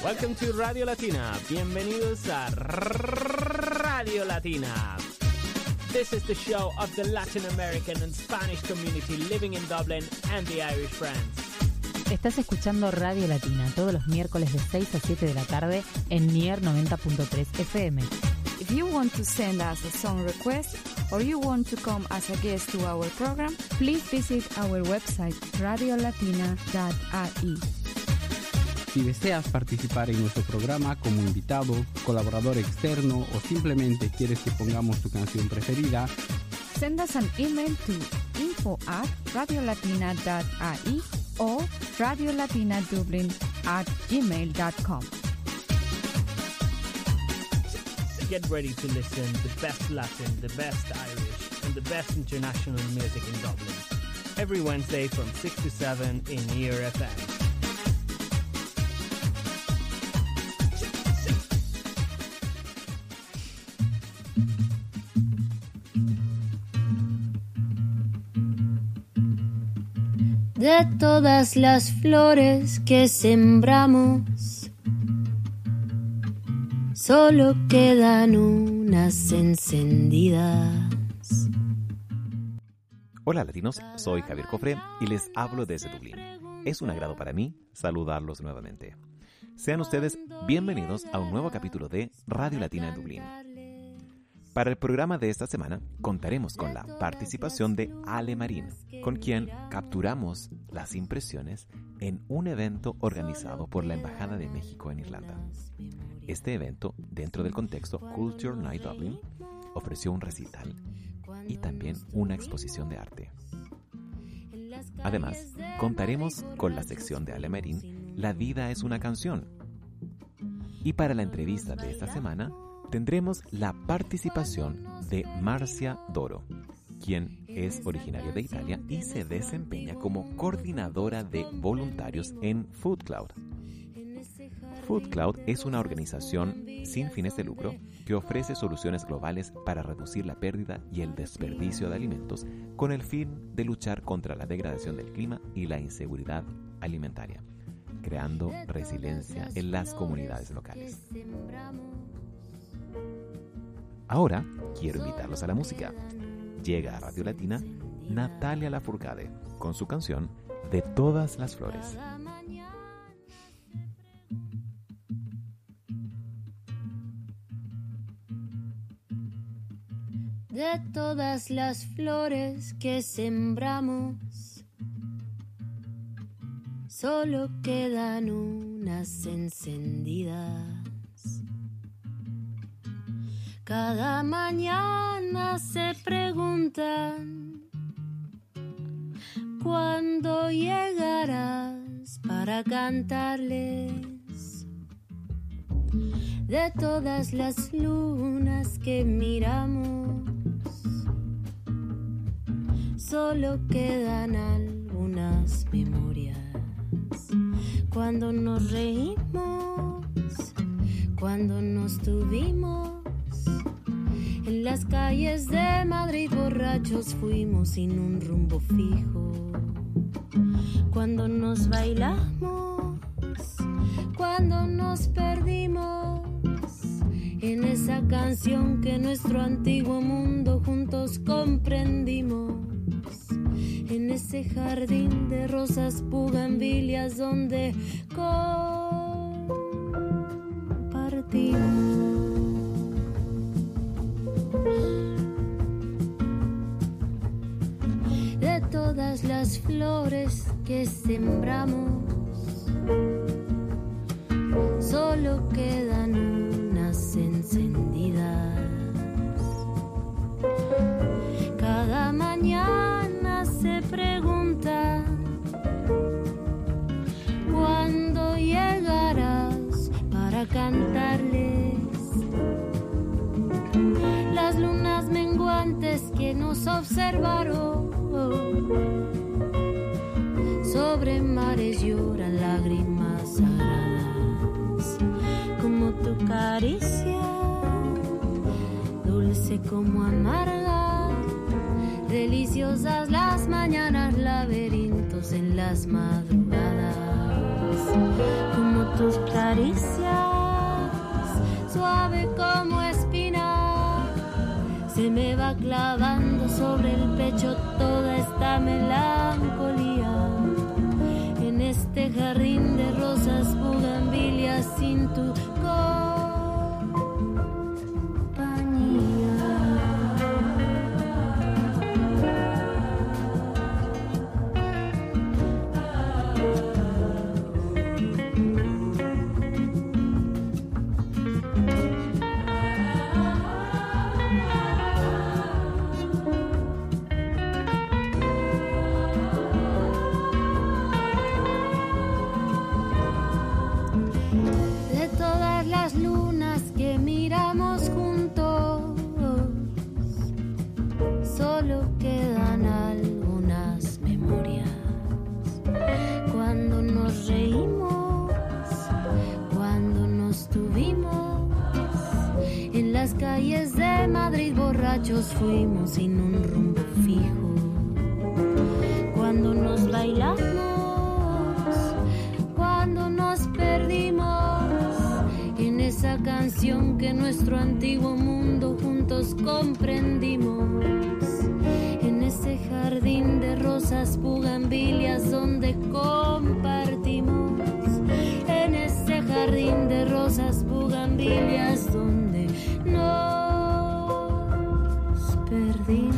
Welcome to Radio Latina. Bienvenidos a Radio Latina. This is the show of the Latin American and Spanish community living in Dublin and the Irish Friends. Estás escuchando Radio Latina todos los miércoles de 6 a 7 de la tarde en Nier 90.3 FM. If you want to send us a song request or you want to come as a guest to our program, please visit our website radiolatina.ai. Si deseas participar en nuestro programa como invitado, colaborador externo o simplemente quieres que pongamos tu canción preferida, send us an email to info@radiolatina.ai or radiolatina@gmail.com. Get ready to listen to the best Latin, the best Irish, and the best international music in Dublin. Every Wednesday from 6 to 7 in Nier FM. De todas las flores que sembramos, solo quedan unas encendidas. Hola latinos, soy Javier Cofre y les hablo desde Dublín. Es un agrado para mí saludarlos nuevamente. Sean ustedes bienvenidos a un nuevo capítulo de Radio Latina en Dublín. Para el programa de esta semana contaremos con la participación de Ale Marín, con quien capturamos las impresiones en un evento organizado por la Embajada de México en Irlanda. Este evento, dentro del contexto Culture Night Dublin, ofreció un recital y también una exposición de arte. Además, contaremos con la sección de Ale Marín, La vida es una canción. Y para la entrevista de esta semana, tendremos la participación de Marcia Doro, quien es originaria de Italia y se desempeña como coordinadora de voluntarios en Food Cloud. Food Cloud es una organización sin fines de lucro que ofrece soluciones globales para reducir la pérdida y el desperdicio de alimentos con el fin de luchar contra la degradación del clima y la inseguridad alimentaria, creando resiliencia en las comunidades locales. Ahora quiero invitarlos a la música. Llega a Radio Latina Natalia Lafourcade con su canción De todas las flores. De todas las flores que sembramos, solo quedan unas encendidas. Cada mañana se preguntan ¿cuándo llegarás para cantarles? De todas las lunas que miramos, solo quedan algunas memorias. Cuando nos reímos, cuando nos tuvimos, en las calles de Madrid borrachos fuimos sin un rumbo fijo. Cuando nos bailamos, cuando nos perdimos en esa canción que nuestro antiguo mundo juntos comprendimos. En ese jardín de rosas bugambilias donde compartimos. De todas las flores que sembramos, solo quedan unas encendidas. Cada mañana se pregunta ¿cuándo llegarás para cantarles? Las lunas menguantes que nos observaron, sobre mares lloran lágrimas sagradas, como tu caricia, dulce como amarga, deliciosas las mañanas, laberintos en las madrugadas. como tus caricias, suave como espina, se me va clavando sobre el pecho toda esta melancolía. En este jardín de rosas bugambilias sin tu fuimos sin un rumbo fijo. Cuando nos bailamos, cuando nos perdimos en esa canción que nuestro antiguo mundo juntos comprendimos. En ese jardín de rosas bugambilias donde compartimos. En ese jardín de rosas bugambilias donde nos perdimos.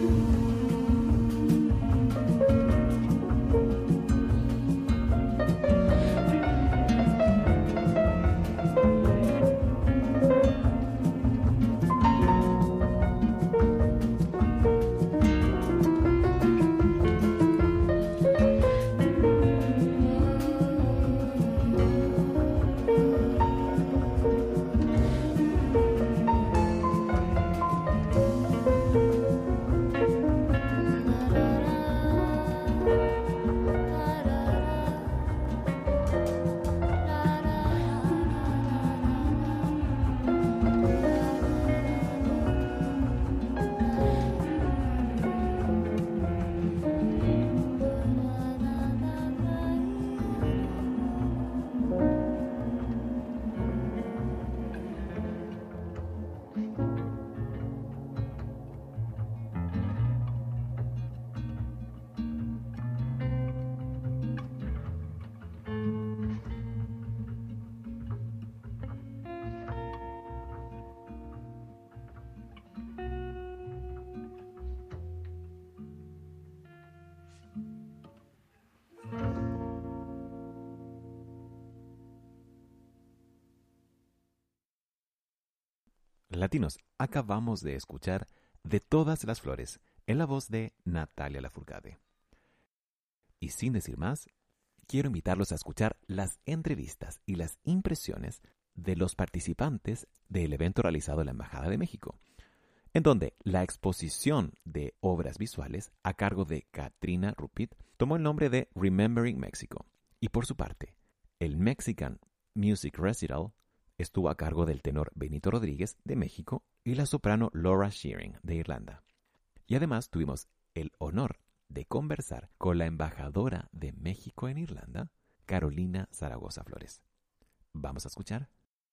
Latinos, acabamos de escuchar De todas las flores, en la voz de Natalia Lafourcade. Y sin decir más, quiero invitarlos a escuchar las entrevistas y las impresiones de los participantes del evento realizado en la Embajada de México, en donde la exposición de obras visuales a cargo de Katrina Rupit tomó el nombre de Remembering Mexico. Y por su parte, el Mexican Music Recital estuvo a cargo del tenor Benito Rodríguez de México y la soprano Laura Shearing de Irlanda. Y además tuvimos el honor de conversar con la embajadora de México en Irlanda, Carolina Zaragoza Flores. ¿Vamos a escuchar?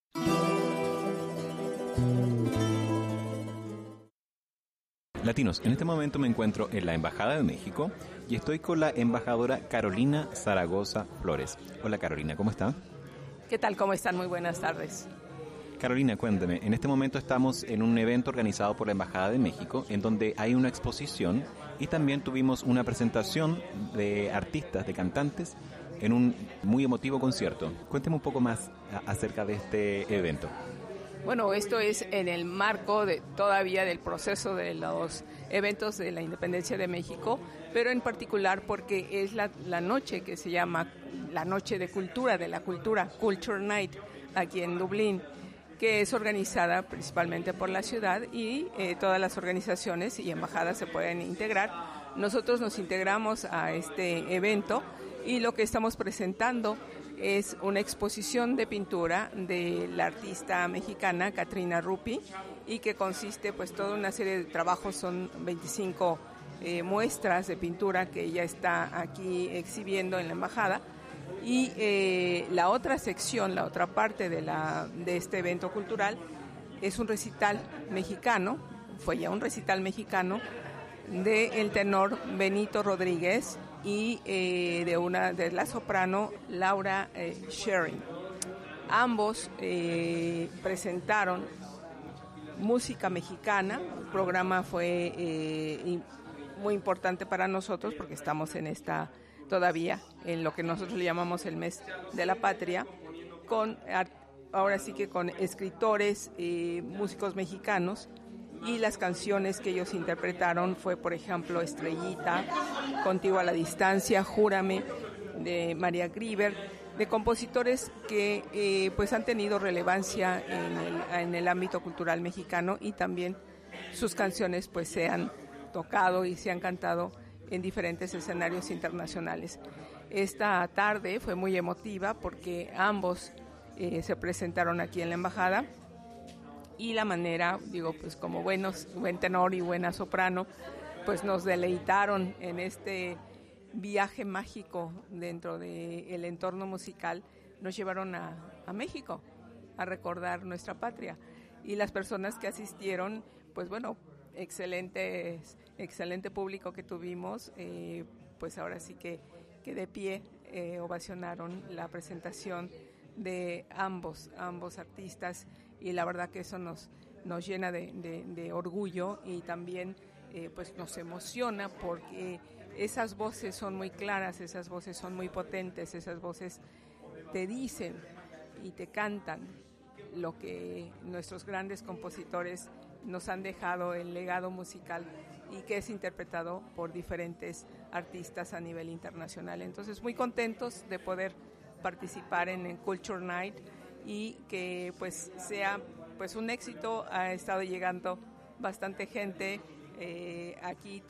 Latinos, en este momento me encuentro en la Embajada de México y estoy con la embajadora Carolina Zaragoza Flores. Hola Carolina, ¿cómo está? ¿Qué tal? ¿Cómo están? Muy buenas tardes. Carolina, cuénteme, en este momento estamos en un evento organizado por la Embajada de México en donde hay una exposición y también tuvimos una presentación de artistas, de cantantes, en un muy emotivo concierto. Cuénteme un poco más acerca de este evento. Bueno, esto es en el marco todavía del proceso de los eventos de la Independencia de México, pero en particular porque es la noche que se llama la Noche de Cultura, de la Cultura, Culture Night, aquí en Dublín, que es organizada principalmente por la ciudad y todas las organizaciones y embajadas se pueden integrar. Nosotros nos integramos a este evento y lo que estamos presentando es una exposición de pintura de la artista mexicana Katrina Rupit y que consiste pues toda una serie de trabajos, son 25 muestras de pintura que ella está aquí exhibiendo en la embajada Y la otra sección, la otra parte de este evento cultural es un recital mexicano, fue ya un recital mexicano del tenor Benito Rodríguez y de la soprano Laura Sherring. Ambos presentaron música mexicana. El programa fue muy importante para nosotros porque estamos todavía en lo que nosotros le llamamos el mes de la patria, ahora sí que con escritores, músicos mexicanos, y las canciones que ellos interpretaron fue, por ejemplo, Estrellita, Contigo a la distancia, Júrame, de María Grieber, de compositores que pues han tenido relevancia en el ámbito cultural mexicano, y también sus canciones pues se han tocado y se han cantado en diferentes escenarios internacionales. Esta tarde fue muy emotiva porque ambos se presentaron aquí en la embajada, y la manera, pues como buen tenor y buena soprano, pues nos deleitaron en este viaje mágico dentro del entorno musical. Nos llevaron a México a recordar nuestra patria, y las personas que asistieron, pues bueno, excelente público que tuvimos, pues ahora sí que de pie ovacionaron la presentación de ambos artistas, y la verdad que eso nos llena de orgullo, y también pues nos emociona porque esas voces son muy claras, esas voces son muy potentes, esas voces te dicen y te cantan lo que nuestros grandes compositores nos han dejado, el legado musical, y que es interpretado por diferentes artistas a nivel internacional. Entonces, muy contentos de poder participar en el Culture Night, y que pues sea pues un éxito. Ha estado llegando bastante gente, aquí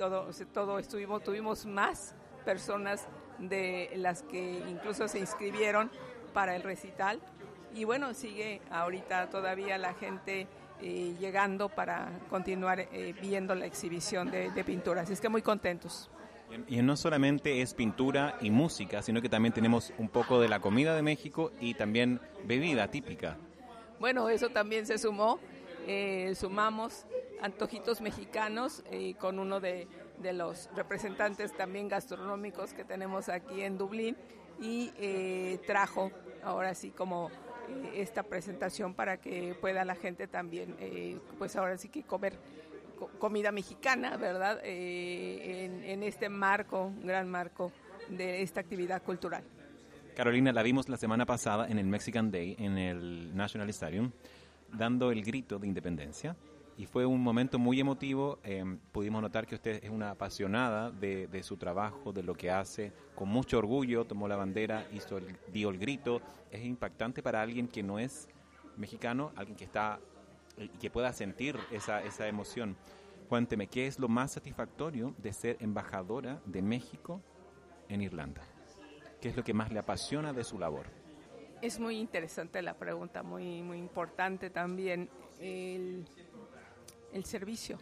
tuvimos más personas de las que incluso se inscribieron para el recital, y bueno, sigue ahorita todavía la gente llegando para continuar viendo la exhibición de pinturas. Así es que muy contentos. Y no solamente es pintura y música, sino que también tenemos un poco de la comida de México y también bebida típica. Bueno, eso también se sumó. Sumamos antojitos mexicanos con uno de los representantes también gastronómicos que tenemos aquí en Dublín, y trajo ahora sí como esta presentación para que pueda la gente también pues ahora sí que comer comida mexicana, ¿verdad? En este gran marco de esta actividad cultural. Carolina, la vimos la semana pasada en el Mexican Day, en el National Stadium, dando el grito de independencia, y fue un momento muy emotivo. Pudimos notar que usted es una apasionada de su trabajo, de lo que hace, con mucho orgullo tomó la bandera, dio el grito. Es impactante para alguien que no es mexicano, alguien que está y que pueda sentir esa emoción. Cuénteme, ¿qué es lo más satisfactorio de ser embajadora de México en Irlanda? ¿Qué es lo que más le apasiona de su labor? Es muy interesante la pregunta, muy, muy importante también el servicio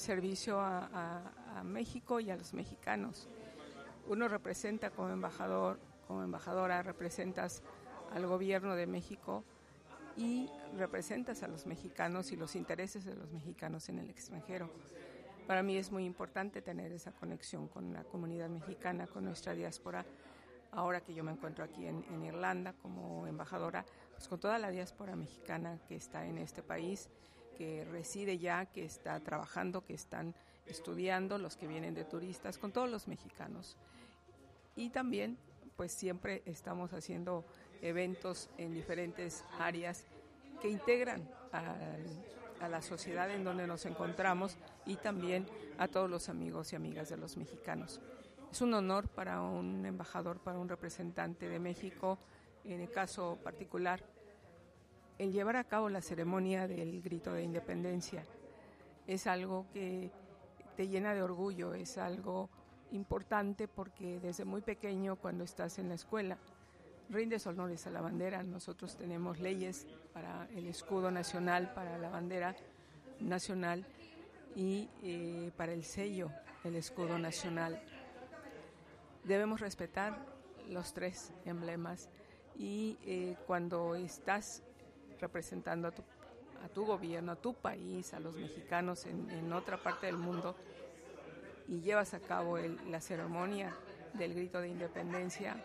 a México y a los mexicanos. Uno representa como embajadora, representas al gobierno de México y representas a los mexicanos y los intereses de los mexicanos en el extranjero. Para mí es muy importante tener esa conexión con la comunidad mexicana, con nuestra diáspora. Ahora que yo me encuentro aquí en Irlanda como embajadora, pues con toda la diáspora mexicana que está en este país, que reside ya, que está trabajando, que están estudiando, los que vienen de turistas, con todos los mexicanos. Y también, pues siempre estamos haciendo eventos en diferentes áreas que integran a la sociedad en donde nos encontramos, y también a todos los amigos y amigas de los mexicanos. Es un honor para un embajador, para un representante de México, en el caso particular, el llevar a cabo la ceremonia del grito de independencia. Es algo que te llena de orgullo, es algo importante porque desde muy pequeño, cuando estás en la escuela, rindes honores a la bandera. Nosotros tenemos leyes para el escudo nacional, para la bandera nacional y para el sello del escudo nacional. Debemos respetar los tres emblemas. Y cuando estás representando a tu gobierno, a tu país, a los mexicanos en otra parte del mundo, y llevas a cabo la ceremonia del grito de independencia,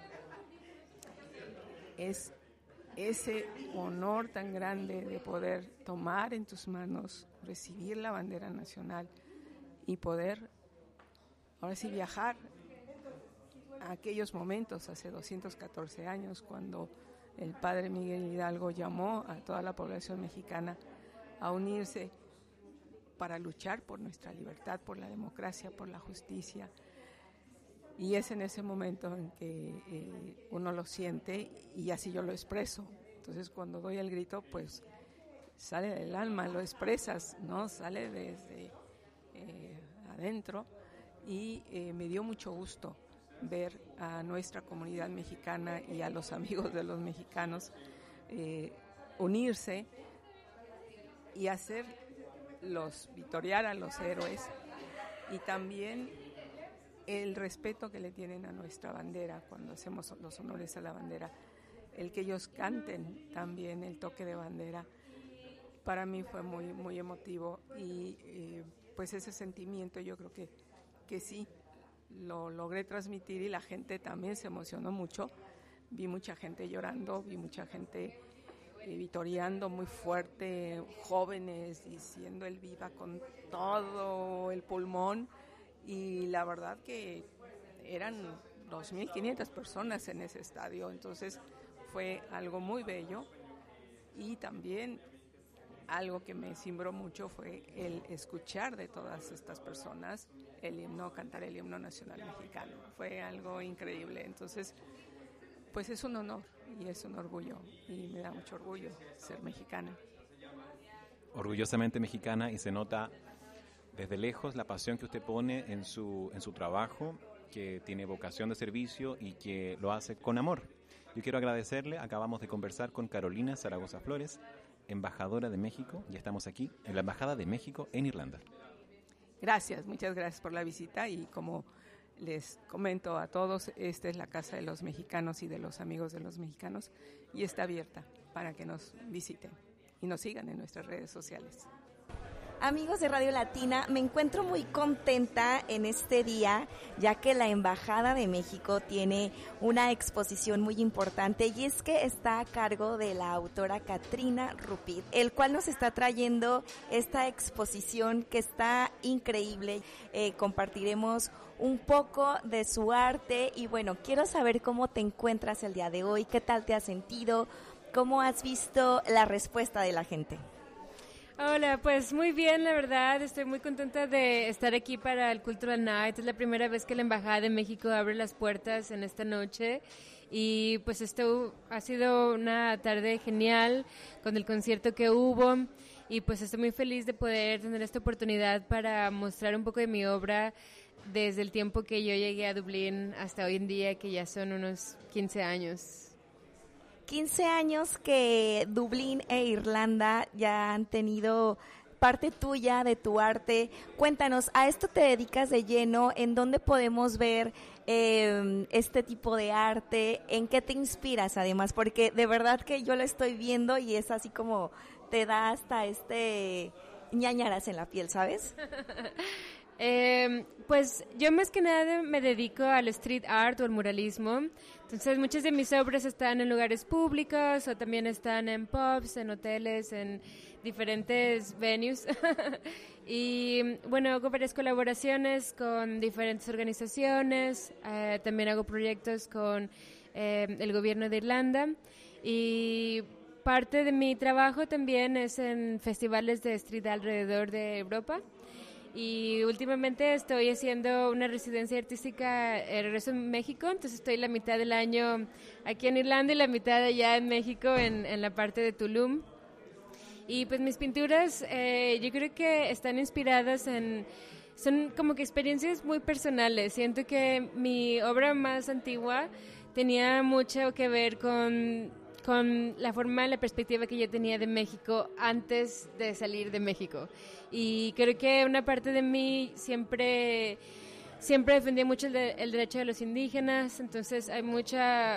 es ese honor tan grande de poder tomar en tus manos, recibir la bandera nacional y poder, ahora sí, viajar a aquellos momentos, hace 214 años, cuando el padre Miguel Hidalgo llamó a toda la población mexicana a unirse para luchar por nuestra libertad, por la democracia, por la justicia. Y es en ese momento en que uno lo siente y así yo lo expreso. Entonces cuando doy el grito, pues sale del alma, lo expresas, ¿no? Sale desde adentro y me dio mucho gusto ver a nuestra comunidad mexicana y a los amigos de los mexicanos unirse y victoriar a los héroes, y también el respeto que le tienen a nuestra bandera cuando hacemos los honores a la bandera, el que ellos canten también el toque de bandera, para mí fue muy, muy emotivo, y pues ese sentimiento yo creo que sí lo logré transmitir, y la gente también se emocionó mucho. Vi mucha gente llorando, vi mucha gente vitoreando muy fuerte, jóvenes diciendo el viva con todo el pulmón, y la verdad que eran 2.500 personas en ese estadio, entonces fue algo muy bello. Y también algo que me cimbró mucho fue el escuchar de todas estas personas cantar el himno nacional mexicano. Fue algo increíble. Entonces, pues es un honor y es un orgullo, y me da mucho orgullo ser mexicana. Orgullosamente mexicana, y se nota desde lejos la pasión que usted pone en su trabajo, que tiene vocación de servicio y que lo hace con amor. Yo quiero agradecerle, acabamos de conversar con Carolina Zaragoza Flores, embajadora de México, y estamos aquí en la Embajada de México en Irlanda. Gracias, muchas gracias por la visita, y como les comento a todos, esta es la casa de los mexicanos y de los amigos de los mexicanos, y está abierta para que nos visiten y nos sigan en nuestras redes sociales. Amigos de Radio Latina, me encuentro muy contenta en este día, ya que la Embajada de México tiene una exposición muy importante, y es que está a cargo de la autora Katrina Rupit, el cual nos está trayendo esta exposición que está increíble. Compartiremos un poco de su arte, y bueno, quiero saber cómo te encuentras el día de hoy, qué tal te has sentido, cómo has visto la respuesta de la gente. Hola, pues muy bien, la verdad, estoy muy contenta de estar aquí para el Cultural Night. Es la primera vez que la Embajada de México abre las puertas en esta noche, y pues esto ha sido una tarde genial con el concierto que hubo, y pues estoy muy feliz de poder tener esta oportunidad para mostrar un poco de mi obra desde el tiempo que yo llegué a Dublín hasta hoy en día, que ya son unos 15 años. 15 años que Dublín e Irlanda ya han tenido parte tuya de tu arte. Cuéntanos, ¿a esto te dedicas de lleno? ¿En dónde podemos ver este tipo de arte? ¿En qué te inspiras además? Porque de verdad que yo lo estoy viendo y es así como te da hasta ñañaras en la piel, ¿sabes? Pues yo más que nada me dedico al street art o al muralismo. Entonces muchas de mis obras están en lugares públicos, o también están en pubs, en hoteles, en diferentes venues. Y bueno, hago varias colaboraciones con diferentes organizaciones. También hago proyectos con el gobierno de Irlanda, y parte de mi trabajo también es en festivales de street alrededor de Europa. Y últimamente estoy haciendo una residencia artística regreso en México, entonces estoy la mitad del año aquí en Irlanda y la mitad allá en México, en la parte de Tulum. Y pues mis pinturas yo creo que están inspiradas son como que experiencias muy personales. Siento que mi obra más antigua tenía mucho que ver con la forma, la perspectiva que yo tenía de México antes de salir de México. Y creo que una parte de mí siempre siempre defendí mucho el derecho de los indígenas, entonces hay mucho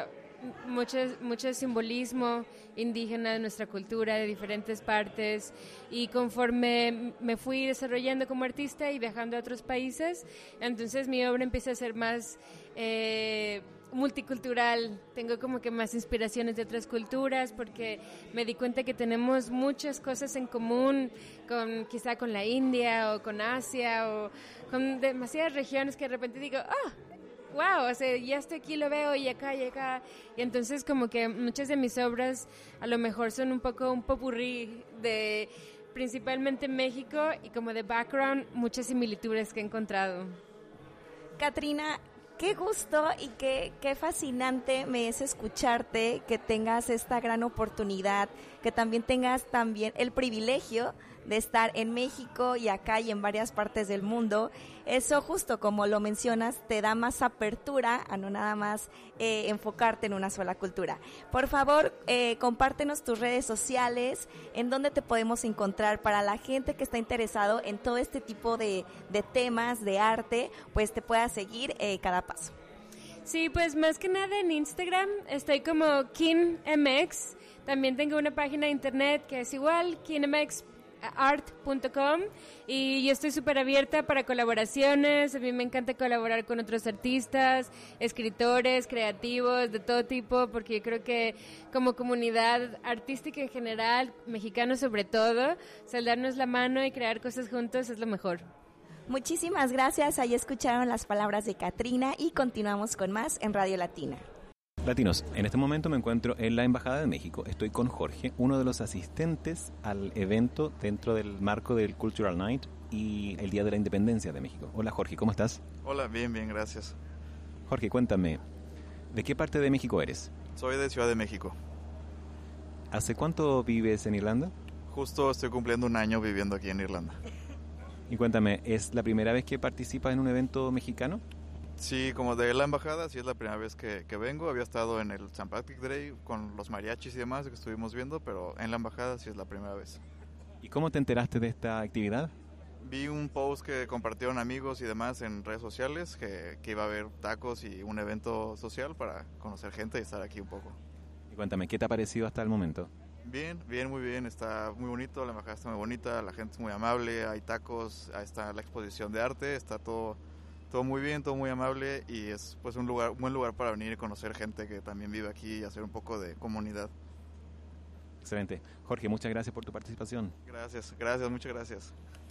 simbolismo indígena de nuestra cultura, de diferentes partes, y conforme me fui desarrollando como artista y viajando a otros países, entonces mi obra empieza a ser más multicultural. Tengo como que más inspiraciones de otras culturas porque me di cuenta que tenemos muchas cosas en común quizá con la India o con Asia o con demasiadas regiones que de repente digo, wow, o sea, ya estoy aquí, lo veo, y acá, y entonces como que muchas de mis obras a lo mejor son un poco un popurrí de principalmente México y como de background, muchas similitudes que he encontrado. Catrina, qué gusto y qué fascinante me es escucharte, que tengas esta gran oportunidad, que también tengas el privilegio de estar en México y acá y en varias partes del mundo. Eso, justo como lo mencionas, te da más apertura a no nada más enfocarte en una sola cultura. Por favor, compártenos tus redes sociales, en dónde te podemos encontrar para la gente que está interesado en todo este tipo de temas, de arte, pues te pueda seguir cada paso. Sí, pues más que nada en Instagram estoy como KinMX. También tengo una página de internet que es igual, KinMX.art.com, y yo estoy súper abierta para colaboraciones. A mí me encanta colaborar con otros artistas, escritores, creativos, de todo tipo, porque yo creo que como comunidad artística en general, mexicanos sobre todo, darnos la mano y crear cosas juntos es lo mejor. Muchísimas gracias, ahí escucharon las palabras de Catrina y continuamos con más en Radio Latina. Latinos, en este momento me encuentro en la Embajada de México. Estoy con Jorge, uno de los asistentes al evento dentro del marco del Cultural Night y el Día de la Independencia de México. Hola Jorge, ¿cómo estás? Hola, bien, gracias. Jorge, cuéntame, ¿de qué parte de México eres? Soy de Ciudad de México. ¿Hace cuánto vives en Irlanda? Justo estoy cumpliendo un año viviendo aquí en Irlanda. Y cuéntame, ¿es la primera vez que participas en un evento mexicano? Sí, como de la embajada, sí es la primera vez que vengo. Había estado en el St. Patrick's Day con los mariachis y demás que estuvimos viendo, pero en la embajada sí es la primera vez. ¿Y cómo te enteraste de esta actividad? Vi un post que compartieron amigos y demás en redes sociales que iba a haber tacos y un evento social para conocer gente y estar aquí un poco. Y cuéntame, ¿qué te ha parecido hasta el momento? Bien, muy bien, está muy bonito, la embajada está muy bonita, la gente es muy amable, hay tacos, ahí está la exposición de arte, está todo muy bien, todo muy amable y es pues un buen lugar para venir y conocer gente que también vive aquí y hacer un poco de comunidad. Excelente. Jorge, muchas gracias por tu participación. Gracias, muchas gracias.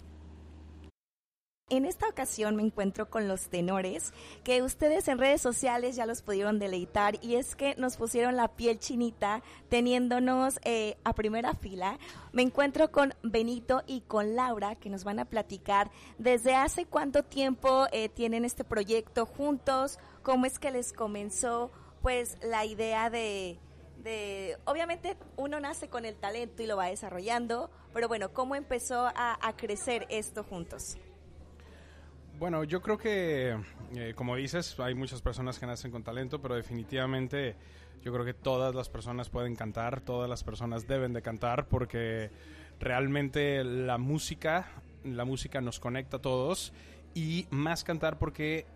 En esta ocasión me encuentro con los tenores, que ustedes en redes sociales ya los pudieron deleitar, y es que nos pusieron la piel chinita teniéndonos a primera fila. Me encuentro con Benito y con Laura, que nos van a platicar desde hace cuánto tiempo tienen este proyecto juntos, cómo es que les comenzó pues la idea de obviamente uno nace con el talento y lo va desarrollando, pero bueno, ¿cómo empezó a crecer esto juntos? Bueno, yo creo que, como dices, hay muchas personas que nacen con talento, pero definitivamente yo creo que todas las personas pueden cantar, todas las personas deben de cantar, porque realmente la música nos conecta a todos, y más cantar porque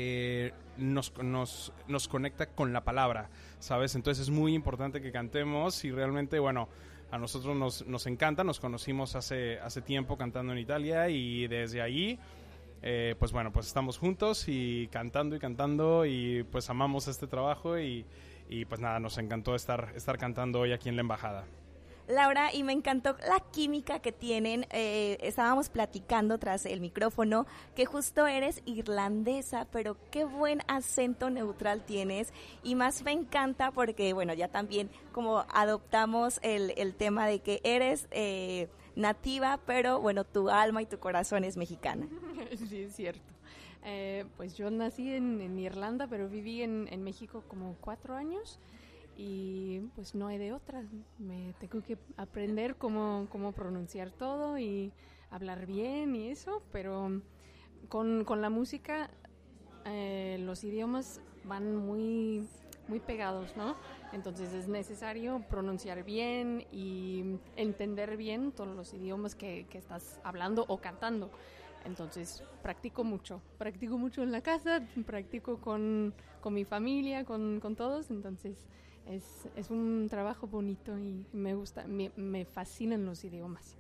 nos conecta con la palabra, ¿sabes? Entonces es muy importante que cantemos, y realmente, bueno, a nosotros nos encanta. Nos conocimos hace tiempo cantando en Italia, y desde ahí pues bueno, pues estamos juntos y cantando, y pues amamos este trabajo, y pues nada, nos encantó estar cantando hoy aquí en la embajada. Laura, y me encantó la química que tienen. Estábamos platicando tras el micrófono que justo eres irlandesa, pero qué buen acento neutral tienes, y más me encanta porque, bueno, ya también como adoptamos el tema de que eres nativa, pero bueno, tu alma y tu corazón es mexicana. Sí, es cierto. Pues yo nací en Irlanda, pero viví en México como 4 años. Y pues no hay de otra, me tengo que aprender cómo pronunciar todo y hablar bien y eso, pero con la música los idiomas van muy pegados, ¿no? Entonces es necesario pronunciar bien y entender bien todos los idiomas que estás hablando o cantando. Entonces practico mucho en la casa, practico con mi familia, con todos, entonces es un trabajo bonito y me gusta, me fascinan los idiomas.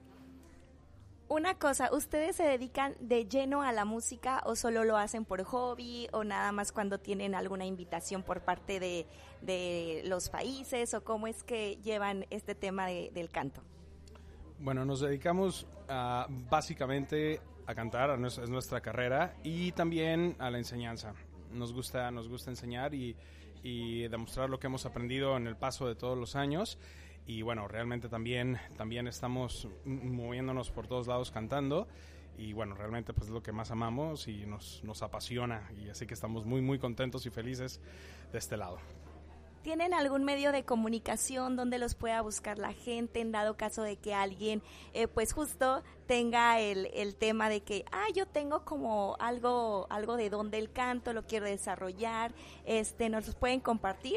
Una cosa, ¿ustedes se dedican de lleno a la música o solo lo hacen por hobby o nada más cuando tienen alguna invitación por parte de los países o cómo es que llevan este tema del canto? Bueno, nos dedicamos básicamente a cantar, es nuestra carrera, y también a la enseñanza. Nos gusta enseñar y demostrar lo que hemos aprendido en el paso de todos los años. Y bueno, realmente también estamos moviéndonos por todos lados cantando. Y bueno, realmente pues es lo que más amamos y nos apasiona. Y así que estamos muy, muy contentos y felices de este lado. ¿Tienen algún medio de comunicación donde los pueda buscar la gente en dado caso de que alguien pues justo tenga el tema de que yo tengo como algo de don del canto, lo quiero desarrollar, ¿nos los pueden compartir?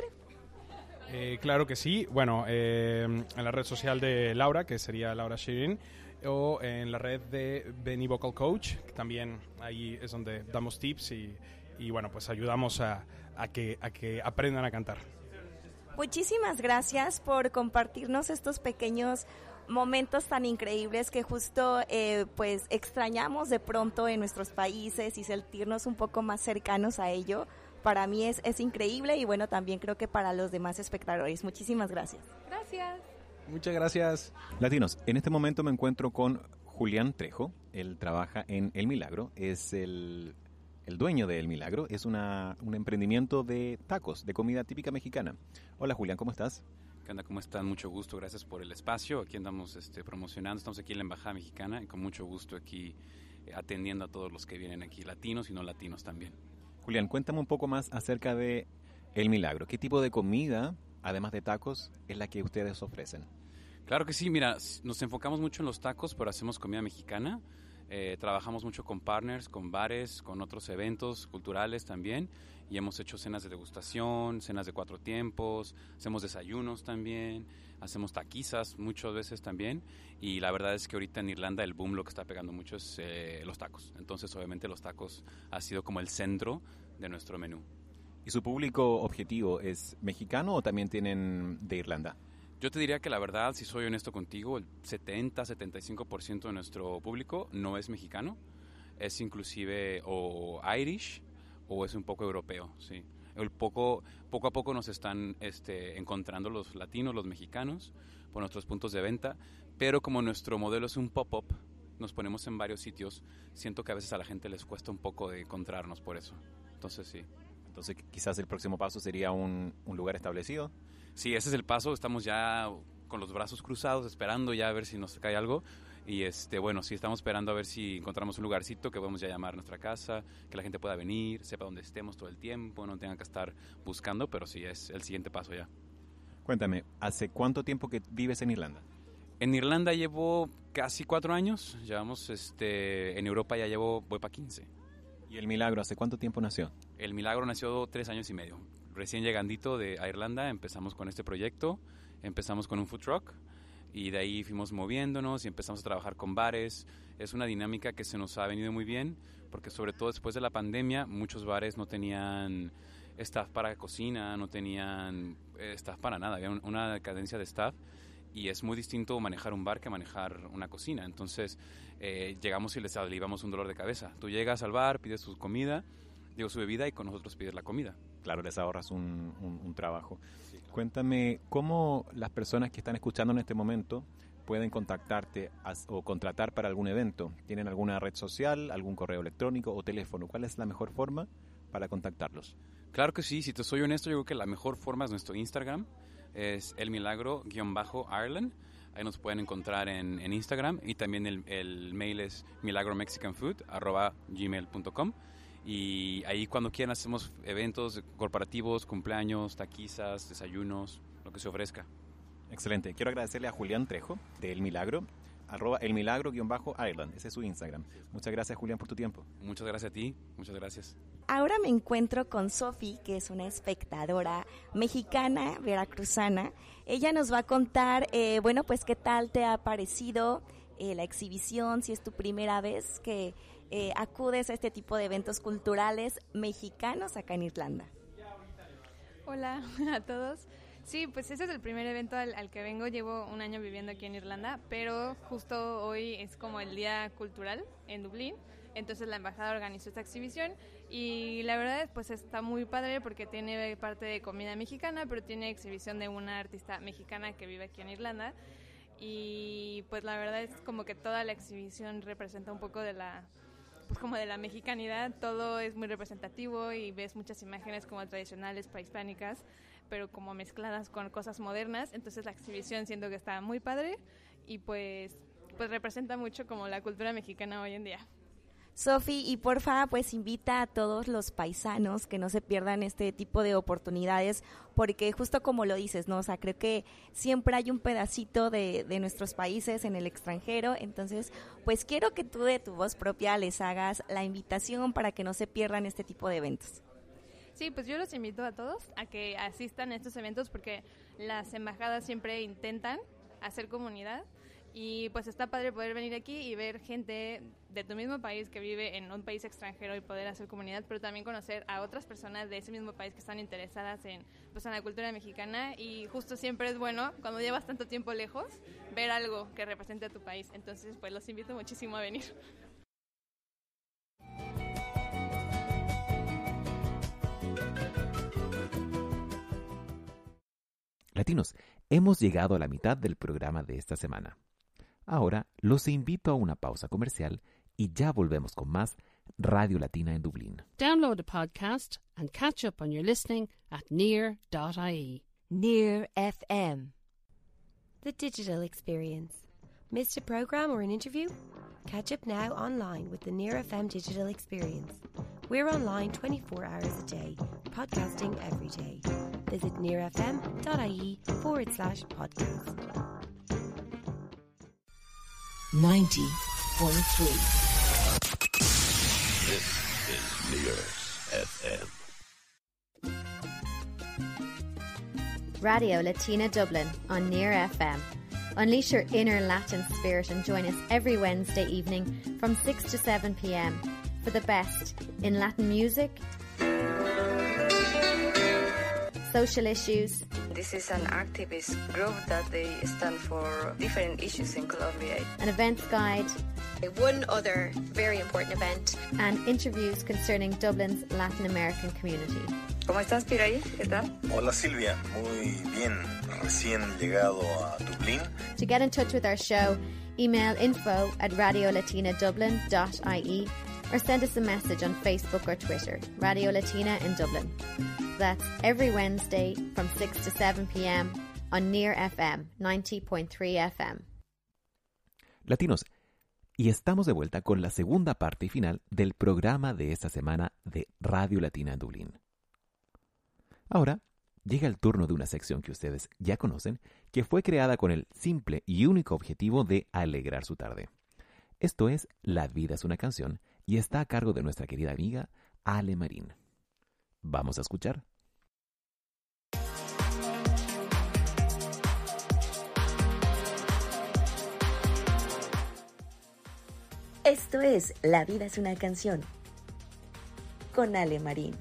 Claro que sí. Bueno, en la red social de Laura, que sería Laura Shirin, o en la red de Benny Vocal Coach, que también ahí es donde damos tips y bueno, pues ayudamos a que aprendan a cantar. Muchísimas gracias por compartirnos estos pequeños momentos tan increíbles que justo pues extrañamos de pronto en nuestros países y sentirnos un poco más cercanos a ello. Para mí es increíble y bueno, también creo que para los demás espectadores. Muchísimas gracias. Gracias. Muchas gracias. Latinos, en este momento me encuentro con Julián Trejo. Él trabaja en El Milagro, es el dueño de El Milagro, es un emprendimiento de tacos, de comida típica mexicana. Hola Julián, ¿cómo estás? ¿Qué onda? ¿Cómo están? Mucho gusto, gracias por el espacio. Aquí andamos promocionando, estamos aquí en la Embajada Mexicana y con mucho gusto aquí atendiendo a todos los que vienen aquí, latinos y no latinos también. Julián, cuéntame un poco más acerca de El Milagro. ¿Qué tipo de comida, además de tacos, es la que ustedes ofrecen? Claro que sí, mira, nos enfocamos mucho en los tacos, pero hacemos comida mexicana. Trabajamos mucho con partners, con bares, con otros eventos culturales también, y hemos hecho cenas de degustación, cenas de 4 tiempos, hacemos desayunos también, hacemos taquizas muchas veces también, y la verdad es que ahorita en Irlanda el boom lo que está pegando mucho es los tacos. Entonces obviamente los tacos ha sido como el centro de nuestro menú. ¿Y su público objetivo es mexicano o también tienen de Irlanda? Yo te diría que la verdad, si soy honesto contigo, el 70-75% de nuestro público no es mexicano, es inclusive o Irish o es un poco europeo, sí. Poco a poco nos están encontrando los latinos, los mexicanos, por nuestros puntos de venta, pero como nuestro modelo es un pop-up, nos ponemos en varios sitios, siento que a veces a la gente les cuesta un poco de encontrarnos por eso, entonces sí. Entonces quizás el próximo paso sería un lugar establecido. Sí, ese es el paso, estamos ya con los brazos cruzados esperando ya a ver si nos cae algo y bueno, sí estamos esperando a ver si encontramos un lugarcito que podemos ya llamar nuestra casa, que la gente pueda venir, sepa dónde estemos todo el tiempo, no tengan que estar buscando, pero sí es el siguiente paso ya. Cuéntame, ¿hace cuánto tiempo que vives en Irlanda? En Irlanda llevo casi 4 años, llevamos en Europa ya voy para 15. ¿Y El Milagro hace cuánto tiempo nació? El Milagro nació 3 años y medio. Recién llegandito a Irlanda empezamos con este proyecto, empezamos con un food truck y de ahí fuimos moviéndonos y empezamos a trabajar con bares. Es una dinámica que se nos ha venido muy bien porque sobre todo después de la pandemia muchos bares no tenían staff para cocina, no tenían staff para nada, había una decadencia de staff y es muy distinto manejar un bar que manejar una cocina. Entonces llegamos y les alivamos un dolor de cabeza. Tú llegas al bar, pides su bebida y con nosotros pides la comida. Claro, les ahorras un trabajo. Sí, claro. Cuéntame, ¿cómo las personas que están escuchando en este momento pueden contactarte o contratar para algún evento? ¿Tienen alguna red social, algún correo electrónico o teléfono? ¿Cuál es la mejor forma para contactarlos? Claro que sí, si te soy honesto, yo creo que la mejor forma es nuestro Instagram, es elmilagro_Ireland. Ahí nos pueden encontrar en Instagram y también el mail es milagromexicanfood@gmail.com. Y ahí cuando quieran hacemos eventos corporativos, cumpleaños, taquizas, desayunos, lo que se ofrezca. Excelente. Quiero agradecerle a Julián Trejo de El Milagro, @elmilagro_Ireland. Ese es su Instagram. Muchas gracias, Julián, por tu tiempo. Muchas gracias a ti. Muchas gracias. Ahora me encuentro con Sofi, que es una espectadora mexicana, veracruzana. Ella nos va a contar, pues qué tal te ha parecido, la exhibición, si es tu primera vez que acudes a este tipo de eventos culturales mexicanos acá en Irlanda. Hola a todos. Sí, pues ese es el primer evento al que vengo. Llevo un año viviendo aquí en Irlanda, pero justo hoy es como el día cultural en Dublín. Entonces la embajada organizó esta exhibición y la verdad pues está muy padre porque tiene parte de comida mexicana, pero tiene exhibición de una artista mexicana que vive aquí en Irlanda. Y pues la verdad es como que toda la exhibición representa un poco de la mexicanidad. Todo es muy representativo y ves muchas imágenes como tradicionales prehispánicas, pero como mezcladas con cosas modernas. Entonces la exhibición siento que está muy padre y pues representa mucho como la cultura mexicana hoy en día. Sofi, y porfa, pues invita a todos los paisanos que no se pierdan este tipo de oportunidades, porque justo como lo dices, ¿no? O sea, creo que siempre hay un pedacito de nuestros países en el extranjero, entonces, pues quiero que tú de tu voz propia les hagas la invitación para que no se pierdan este tipo de eventos. Sí, pues yo los invito a todos a que asistan a estos eventos porque las embajadas siempre intentan hacer comunidad. Y pues está padre poder venir aquí y ver gente de tu mismo país que vive en un país extranjero y poder hacer comunidad, pero también conocer a otras personas de ese mismo país que están interesadas en la cultura mexicana. Y justo siempre es bueno, cuando llevas tanto tiempo lejos, ver algo que represente a tu país. Entonces, pues los invito muchísimo a venir. Latinos, hemos llegado a la mitad del programa de esta semana. Ahora los invito a una pausa comercial y ya volvemos con más Radio Latina en Dublín. Download the podcast and catch up on your listening at near.ie. Near FM. The digital experience. Missed a program or an interview? Catch up now online with the Near FM digital experience. We're online 24 hours a day, podcasting every day. Visit nearfm.ie/podcast. 90.3. This is Near FM. Radio Latina Dublin on Near FM. Unleash your inner Latin spirit and join us every Wednesday evening from 6 to 7 p.m. for the best in Latin music, social issues. This is an activist group that they stand for different issues in Colombia. An events guide. One other very important event. And interviews concerning Dublin's Latin American community. ¿Cómo estás, Piraí? ¿Qué tal? Hola, Silvia. Muy bien. Recién llegado a Dublín. To get in touch with our show, email info@radiolatina.dublin.ie or send us a message on Facebook or Twitter, Radio Latina in Dublin. That's every Wednesday from 6 to 7 p.m. on Near FM 90.3 FM. Latinos, y estamos de vuelta con la segunda parte y final del programa de esta semana de Radio Latina en Dublín. Ahora llega el turno de una sección que ustedes ya conocen, que fue creada con el simple y único objetivo de alegrar su tarde. Esto es La vida es una canción y está a cargo de nuestra querida amiga Ale Marín. Vamos a escuchar. Esto es La vida es una canción con Ale Marín.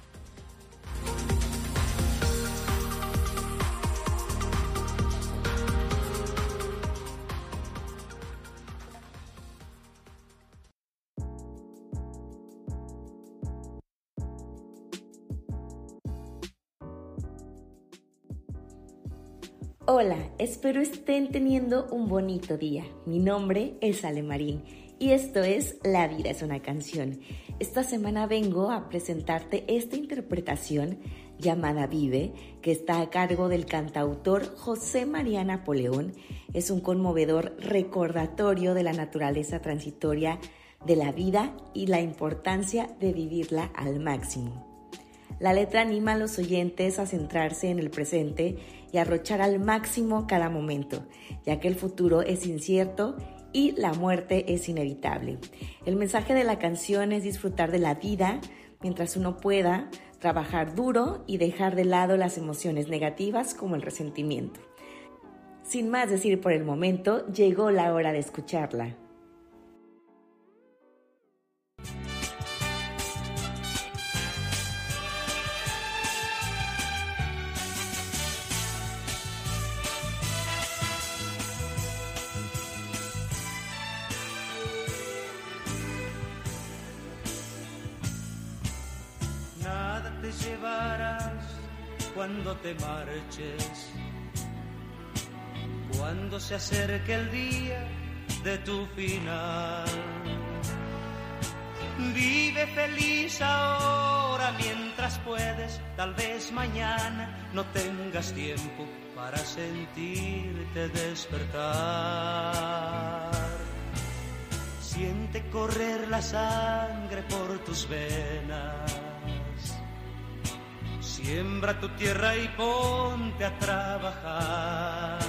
Hola, espero estén teniendo un bonito día. Mi nombre es Ale Marín y esto es La vida es una canción. Esta semana vengo a presentarte esta interpretación llamada Vive, que está a cargo del cantautor José María Napoleón. Es un conmovedor recordatorio de la naturaleza transitoria de la vida y la importancia de vivirla al máximo. La letra anima a los oyentes a centrarse en el presente y a arrochar al máximo cada momento, ya que el futuro es incierto y la muerte es inevitable. El mensaje de la canción es disfrutar de la vida mientras uno pueda, trabajar duro y dejar de lado las emociones negativas como el resentimiento. Sin más decir por el momento, llegó la hora de escucharla. Nada te llevarás cuando te marches, cuando se acerque el día de tu final. Vive feliz ahora mientras puedes, tal vez mañana no tengas tiempo para sentirte despertar. Siente correr la sangre por tus venas. Siembra tu tierra y ponte a trabajar.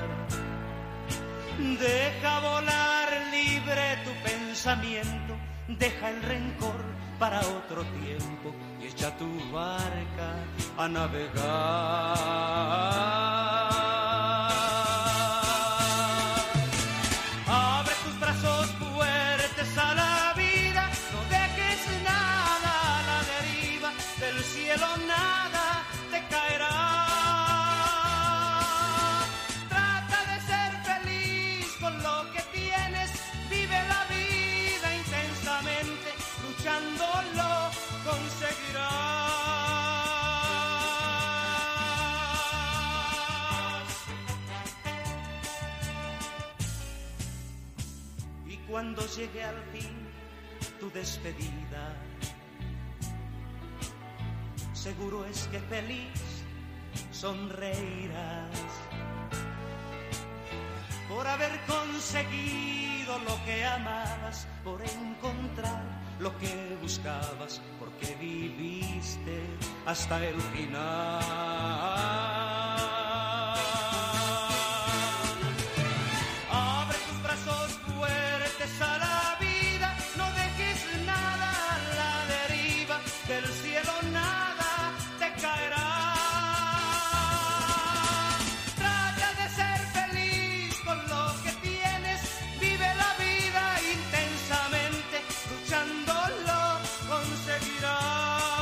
Deja volar libre tu pensamiento, deja el rencor para otro tiempo y echa tu barca a navegar. Abre tus brazos fuertes a la vida, no dejes nada a la deriva, del cielo nada te caerá. Trata de ser feliz con lo que tienes, vive la vida intensamente, luchándolo conseguirás. Y cuando llegue al fin tu despedida, seguro es que feliz sonreirás por haber conseguido lo que amabas, por encontrar lo que buscabas, porque viviste hasta el final. Abre tus brazos fuertes a la vida, no dejes nada a la deriva, del cielo nada te caerá. Trata de ser feliz con lo que tienes, vive la vida intensamente, luchándolo conseguirás.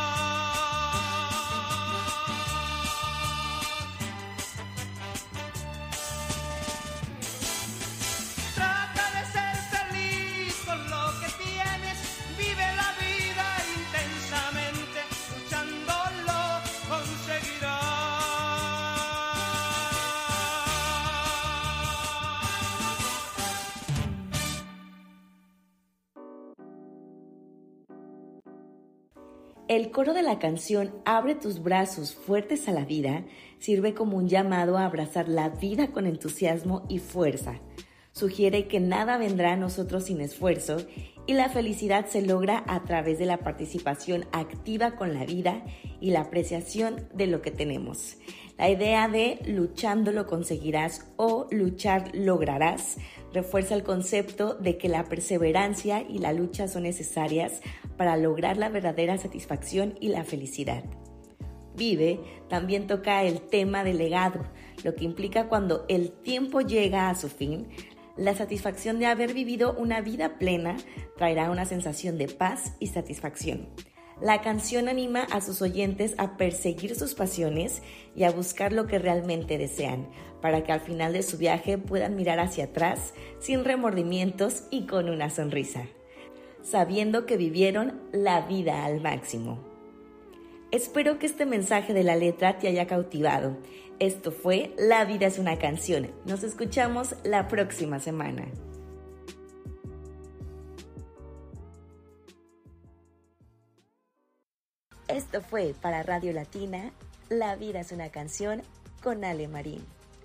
Trata de ser feliz con lo que tienes, vive la vida intensamente, luchándolo conseguirás. El coro de la canción Abre tus brazos fuertes a la vida sirve como un llamado a abrazar la vida con entusiasmo y fuerza. Sugiere que nada vendrá a nosotros sin esfuerzo y la felicidad se logra a través de la participación activa con la vida y la apreciación de lo que tenemos. La idea de luchando lo conseguirás o luchar lograrás refuerza el concepto de que la perseverancia y la lucha son necesarias para lograr la verdadera satisfacción y la felicidad. Vive también toca el tema del legado, lo que implica cuando el tiempo llega a su fin, la satisfacción de haber vivido una vida plena traerá una sensación de paz y satisfacción. La canción anima a sus oyentes a perseguir sus pasiones y a buscar lo que realmente desean, para que al final de su viaje puedan mirar hacia atrás sin remordimientos y con una sonrisa, sabiendo que vivieron la vida al máximo. Espero que este mensaje de la letra te haya cautivado. Esto fue La vida es una canción. Nos escuchamos la próxima semana. Esto fue para Radio Latina, La vida es una canción con Ale Marín.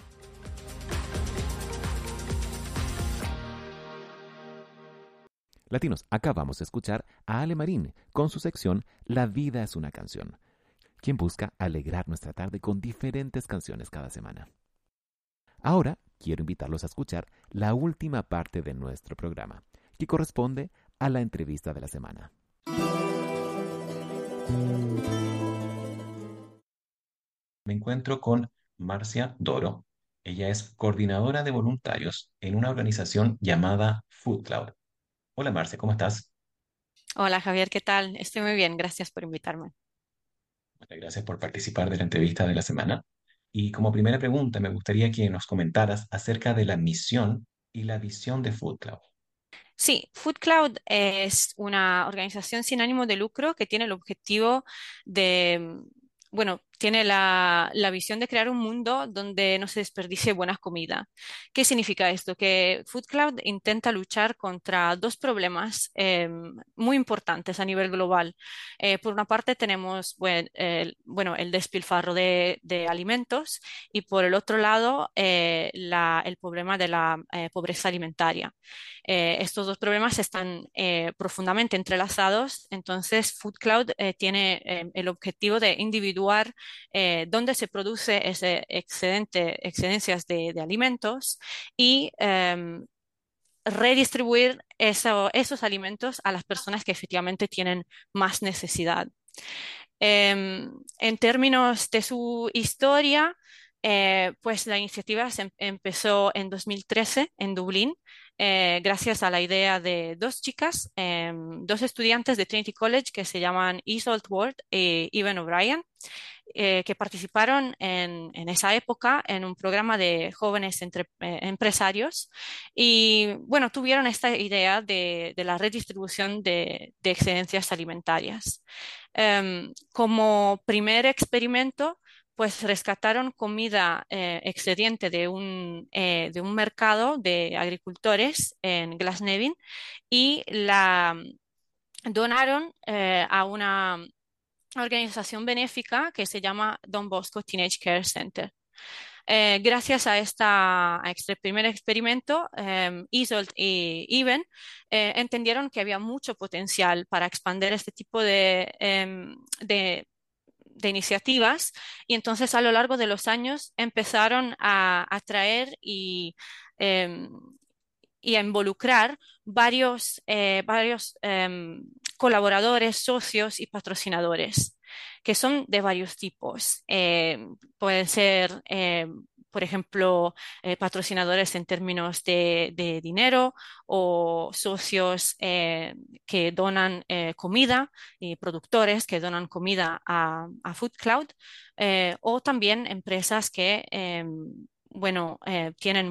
Latinos, acabamos de escuchar a Ale Marín con su sección La vida es una canción, quien busca alegrar nuestra tarde con diferentes canciones cada semana. Ahora quiero invitarlos a escuchar la última parte de nuestro programa, que corresponde a la entrevista de la semana. Me encuentro con Marcia Doro. Ella es coordinadora de voluntarios en una organización llamada Food Cloud. Hola Marce, ¿cómo estás? Hola Javier, ¿qué tal? Estoy muy bien, gracias por invitarme. Gracias por participar de la entrevista de la semana. Y como primera pregunta, me gustaría que nos comentaras acerca de la misión y la visión de Food Cloud. Sí, Food Cloud es una organización sin ánimo de lucro que tiene el objetivo de, bueno, tiene la visión de crear un mundo donde no se desperdicie buena comida. ¿Qué significa esto? Que Food Cloud intenta luchar contra dos problemas muy importantes a nivel global. Por una parte tenemos bueno, el despilfarro de alimentos y por el otro lado el problema de la pobreza alimentaria. Estos dos problemas están profundamente entrelazados, entonces Food Cloud tiene el objetivo de individuar dónde se produce ese excedencias de alimentos y redistribuir esos alimentos a las personas que efectivamente tienen más necesidad. En términos de su historia, pues la iniciativa empezó en 2013 en Dublín, gracias a la idea de dos chicas, dos estudiantes de Trinity College que se llaman Isolde Ward y Evan O'Brien, que participaron en esa época en un programa de jóvenes empresarios y bueno, tuvieron esta idea de la redistribución de excedencias alimentarias. Como primer experimento, pues rescataron comida excedente de un mercado de agricultores en Glasnevin y la donaron a una organización benéfica que se llama Don Bosco Teenage Care Center. Gracias a este primer experimento, Isolt y Even entendieron que había mucho potencial para expandir este tipo de iniciativas y entonces a lo largo de los años empezaron a atraer y a involucrar varios colaboradores, socios y patrocinadores, que son de varios tipos. Pueden ser, por ejemplo, patrocinadores en términos de dinero o socios que donan comida y productores que donan comida a Food Cloud, o también empresas que bueno, tienen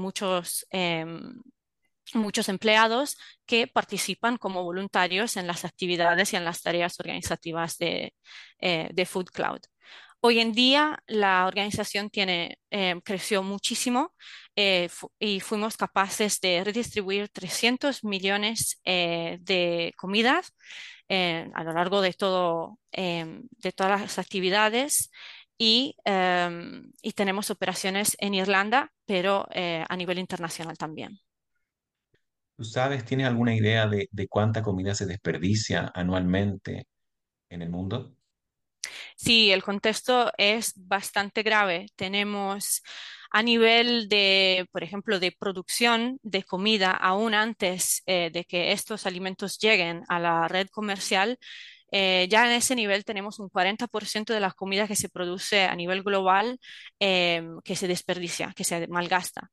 muchos empleados que participan como voluntarios en las actividades y en las tareas organizativas de Food Cloud. Hoy en día la organización creció muchísimo y fuimos capaces de redistribuir 300 millones de comidas a lo largo de todas las actividades y tenemos operaciones en Irlanda, pero a nivel internacional también. ¿Tú sabes, tienes alguna idea de cuánta comida se desperdicia anualmente en el mundo? Sí, el contexto es bastante grave. Tenemos a nivel de, por ejemplo, de producción de comida, aún antes de que estos alimentos lleguen a la red comercial, ya en ese nivel tenemos un 40% de la comida que se produce a nivel global que se desperdicia, que se malgasta.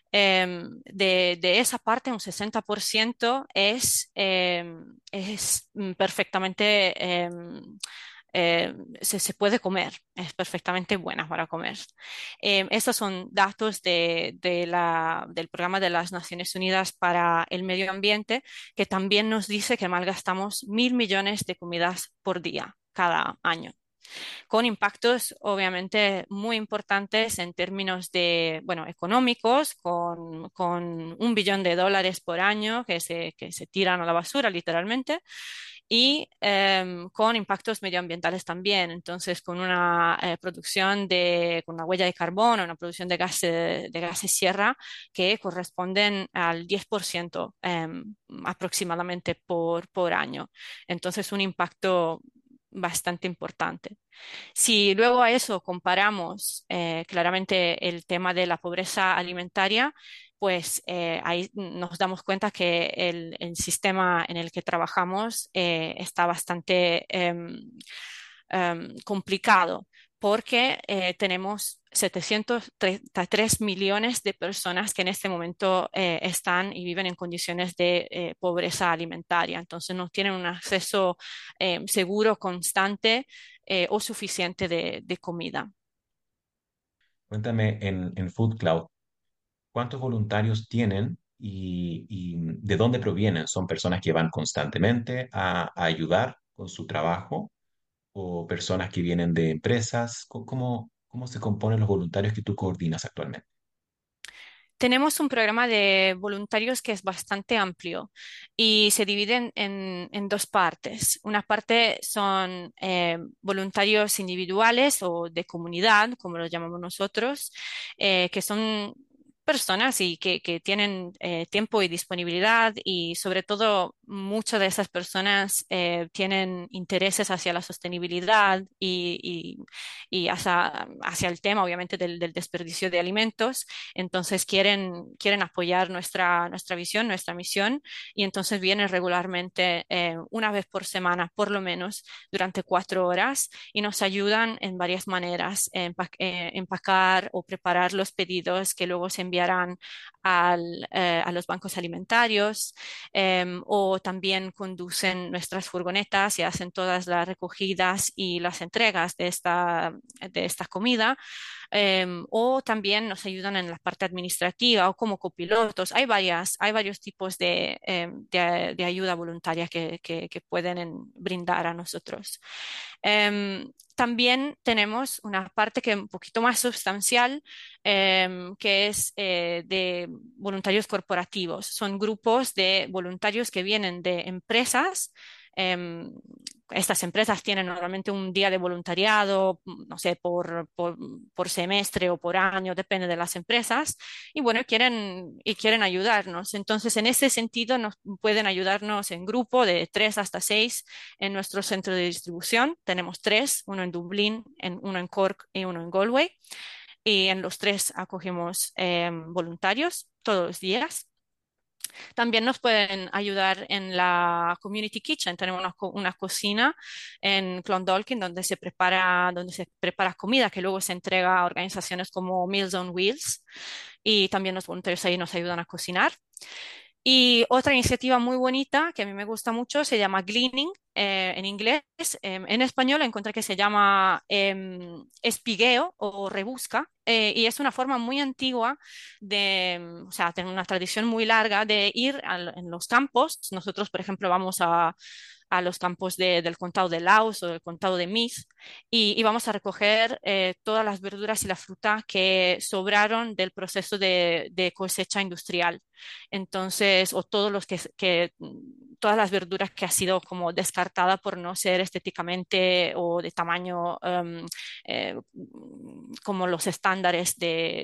De esa parte, un 60% es perfectamente se puede comer, es perfectamente buena para comer. Estos son datos del Programa de las Naciones Unidas para el Medio Ambiente, que también nos dice que malgastamos 1.000 millones de comidas por día cada año, con impactos obviamente muy importantes en términos de, bueno, económicos, con $1 billón por año que se tiran a la basura literalmente, y con impactos medioambientales también. Entonces, con una producción con una huella de carbono, una producción de gases sierra que corresponden al 10% aproximadamente por año. Entonces, un impacto bastante importante. Si luego a eso comparamos claramente el tema de la pobreza alimentaria, pues ahí nos damos cuenta que el sistema en el que trabajamos está bastante complicado porque tenemos 733 millones de personas que en este momento están y viven en condiciones de pobreza alimentaria. Entonces no tienen un acceso seguro, constante o suficiente de comida. Cuéntame en Food Cloud, ¿cuántos voluntarios tienen y de dónde provienen? ¿Son personas que van constantemente a ayudar con su trabajo o personas que vienen de empresas? ¿Cómo se componen los voluntarios que tú coordinas actualmente? Tenemos un programa de voluntarios que es bastante amplio y se divide en dos partes. Una parte son voluntarios individuales o de comunidad, como los llamamos nosotros, que son personas y que tienen tiempo y disponibilidad y sobre todo muchas de esas personas tienen intereses hacia la sostenibilidad y hacia el tema obviamente del desperdicio de alimentos. Entonces quieren apoyar nuestra visión, nuestra misión y entonces vienen regularmente una vez por semana por lo menos durante 4 horas y nos ayudan en varias maneras, empacar o preparar los pedidos que luego se enviarán a los bancos alimentarios o también conducen nuestras furgonetas y hacen todas las recogidas y las entregas de esta comida. O también nos ayudan en la parte administrativa o como copilotos. Hay varios tipos de ayuda voluntaria que pueden brindar a nosotros. También tenemos una parte que es un poquito más sustancial, que es de voluntarios corporativos. Son grupos de voluntarios que vienen de empresas. Estas empresas tienen normalmente un día de voluntariado, no sé, por semestre o por año, depende de las empresas, y bueno, quieren ayudarnos. Entonces, en ese sentido, nos pueden ayudarnos en grupo de 3 hasta 6 en nuestro centro de distribución. Tenemos 3, uno en Dublín, uno en Cork y uno en Galway, y en los 3 acogemos voluntarios todos los días. También nos pueden ayudar en la Community Kitchen. Tenemos una cocina en Clondalkin donde se prepara comida que luego se entrega a organizaciones como Meals on Wheels y también los voluntarios ahí nos ayudan a cocinar. Y otra iniciativa muy bonita que a mí me gusta mucho se llama Gleaning en inglés. En español encontré que se llama espigueo o rebusca y es una forma muy antigua o sea, tiene una tradición muy larga de ir en los campos. Nosotros, por ejemplo, vamos a los campos del condado de Laos o del condado de Meath y vamos a recoger todas las verduras y la fruta que sobraron del proceso de cosecha industrial. Entonces, o todas las verduras que ha sido como descartada por no ser estéticamente o de tamaño eh, como los estándares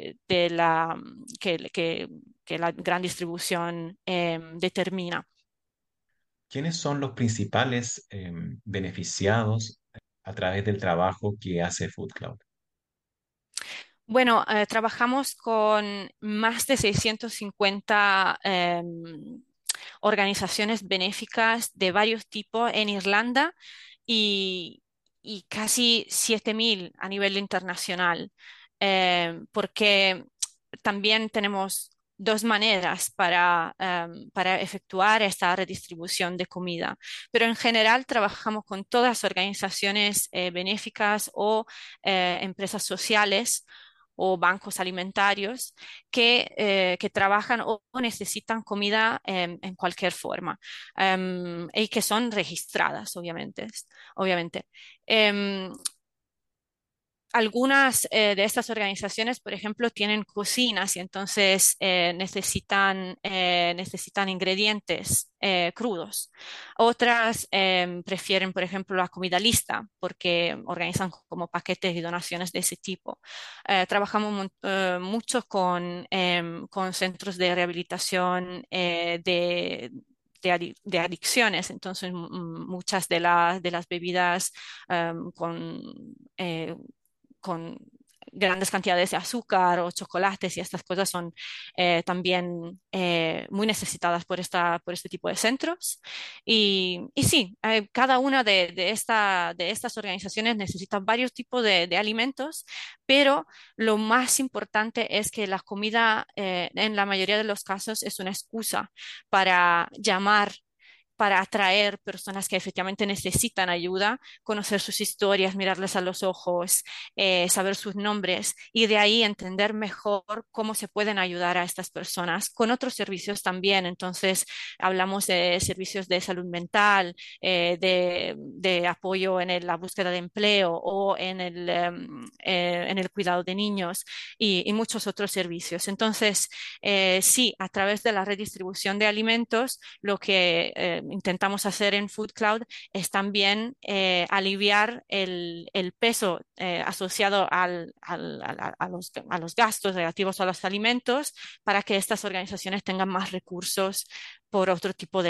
que la gran distribución determina. ¿Quiénes son los principales beneficiados a través del trabajo que hace Food Cloud? Bueno, trabajamos con más de 650 organizaciones benéficas de varios tipos en Irlanda y, y casi 7.000 a nivel internacional, porque también tenemos 2 maneras para efectuar esta redistribución de comida. Pero en general trabajamos con todas las organizaciones benéficas o empresas sociales o bancos alimentarios que trabajan o necesitan comida en cualquier forma y que son registradas, obviamente. Em, Algunas de estas organizaciones, por ejemplo, tienen cocinas y entonces necesitan ingredientes crudos. Otras prefieren, por ejemplo, la comida lista porque organizan como paquetes y donaciones de ese tipo. Trabajamos mucho con centros de rehabilitación de adicciones, entonces muchas de las bebidas con grandes cantidades de azúcar o chocolates, y estas cosas son también muy necesitadas por este tipo de centros. Y sí, cada una de estas organizaciones necesita varios tipos de alimentos, pero lo más importante es que la comida en la mayoría de los casos es una excusa para llamar, para atraer personas que efectivamente necesitan ayuda, conocer sus historias, mirarles a los ojos, saber sus nombres, y de ahí entender mejor cómo se pueden ayudar a estas personas con otros servicios también. Entonces, hablamos de servicios de salud mental, de apoyo en la búsqueda de empleo o en el cuidado de niños y muchos otros servicios. Entonces, sí, a través de la redistribución de alimentos, lo que intentamos hacer en Food Cloud es también aliviar el peso asociado a los gastos relativos a los alimentos, para que estas organizaciones tengan más recursos por otro tipo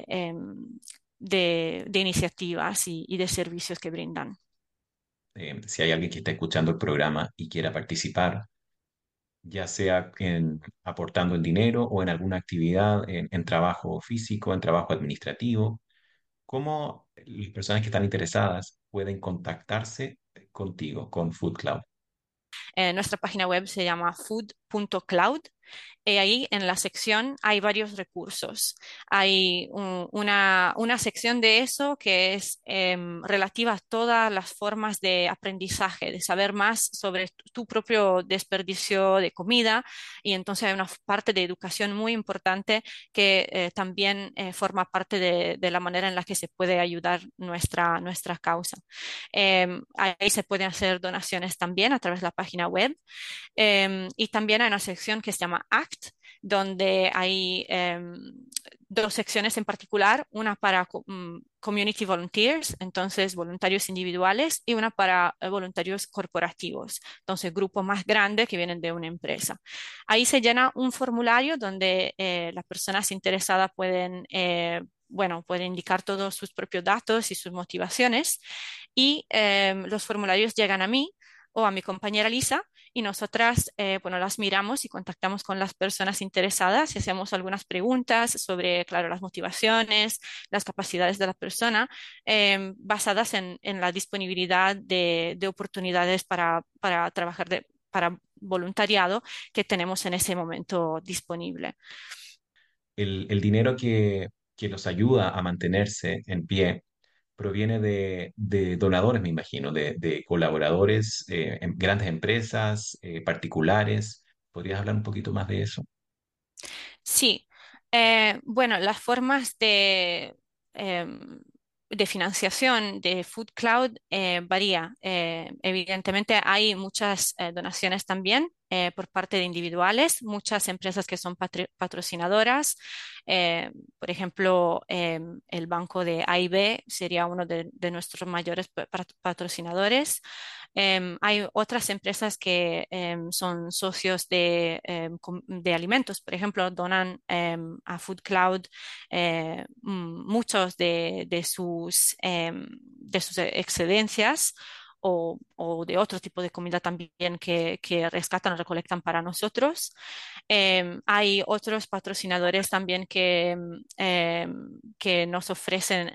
de iniciativas y de servicios que brindan. Si hay alguien que está escuchando el programa y quiera participar, ya sea aportando el dinero o en alguna actividad, en trabajo físico, en trabajo administrativo, ¿cómo las personas que están interesadas pueden contactarse contigo, con Food Cloud? Nuestra página web se llama food.cloud. Ahí en la sección hay varios recursos. Hay una sección de eso que es relativa a todas las formas de aprendizaje, de saber más sobre tu propio desperdicio de comida, y entonces hay una parte de educación muy importante que también forma parte de la manera en la que se puede ayudar nuestra causa. Ahí se pueden hacer donaciones también a través de la página web. Y también hay una sección que se llama ACT, donde hay dos secciones en particular, una para community volunteers, entonces voluntarios individuales, y una para voluntarios corporativos, entonces grupos más grandes que vienen de una empresa. Ahí se llena un formulario donde las personas interesadas pueden indicar todos sus propios datos y sus motivaciones, y los formularios llegan a mí o a mi compañera Lisa, y nosotras las miramos y contactamos con las personas interesadas y hacemos algunas preguntas sobre, claro, las motivaciones, las capacidades de la persona, basadas en la disponibilidad de oportunidades para trabajar para voluntariado que tenemos en ese momento disponible. El dinero que los ayuda a mantenerse en pie proviene de donadores, me imagino, de colaboradores, grandes empresas, particulares. ¿Podrías hablar un poquito más de eso? Sí, las formas de financiación de Food Cloud varía. Evidentemente hay muchas donaciones también por parte de individuales, muchas empresas que son patrocinadoras. Por ejemplo, el banco de AIB sería uno de nuestros mayores patrocinadores. Hay otras empresas que son socios de alimentos, por ejemplo, donan a Food Cloud muchos de sus excedencias, o de otro tipo de comida también que rescatan o recolectan para nosotros. Hay otros patrocinadores también que nos ofrecen